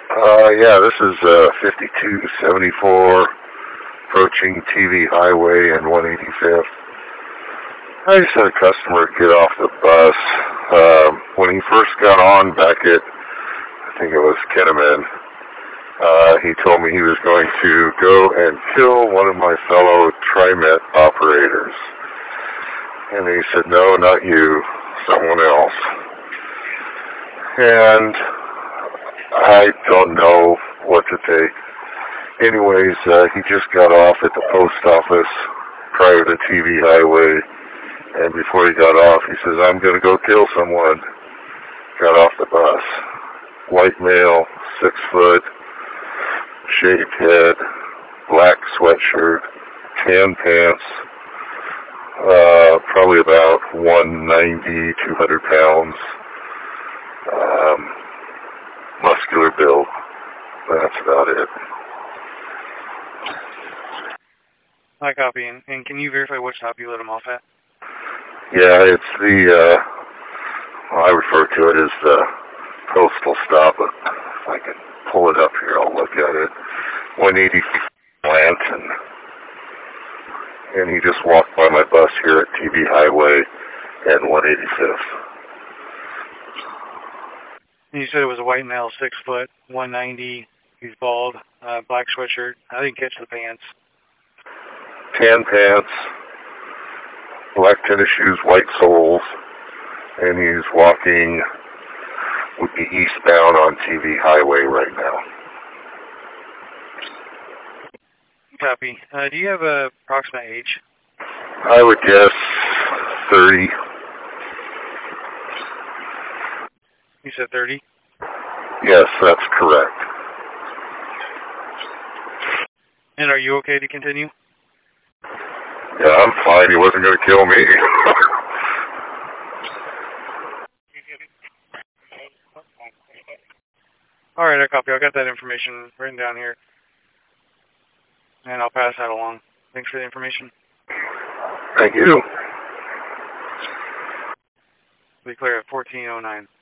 Yeah, this is 5274 approaching TV Highway and 185th. I just had a customer get off the bus. When he first got on back at, I think it was Kenneman, he told me he was going to go and kill one of my fellow TriMet operators. And he said, no, not you, someone else. And I don't know what to take. Anyways, he just got off at the post office prior to TV Highway, and before he got off, he says, I'm going to go kill someone. Got off the bus. White male, 6 foot, shaved head, black sweatshirt, tan pants, probably about 190, 200 pounds, muscular build. That's about it. I copy. And can you verify which stop you let him off at? Yeah, it's the, I refer to it as the postal stop, but if I can pull it up here, I'll look at it. 180 Blanton. And he just walked by my bus here at TV Highway and 185th. And you said it was a white male, 6 foot, 190. He's bald, black sweatshirt. I didn't catch the pants. Tan pants, black tennis shoes, white soles, and he's walking, would be eastbound on TV Highway right now. Copy. Do you have an approximate age? I would guess 30. You said 30? Yes, that's correct. And are you okay to continue? Yeah, I'm fine. He wasn't going to kill me. All right, I copy. I got that information written down here. And I'll pass that along. Thanks for the information. Thank you. Be clear at 1409.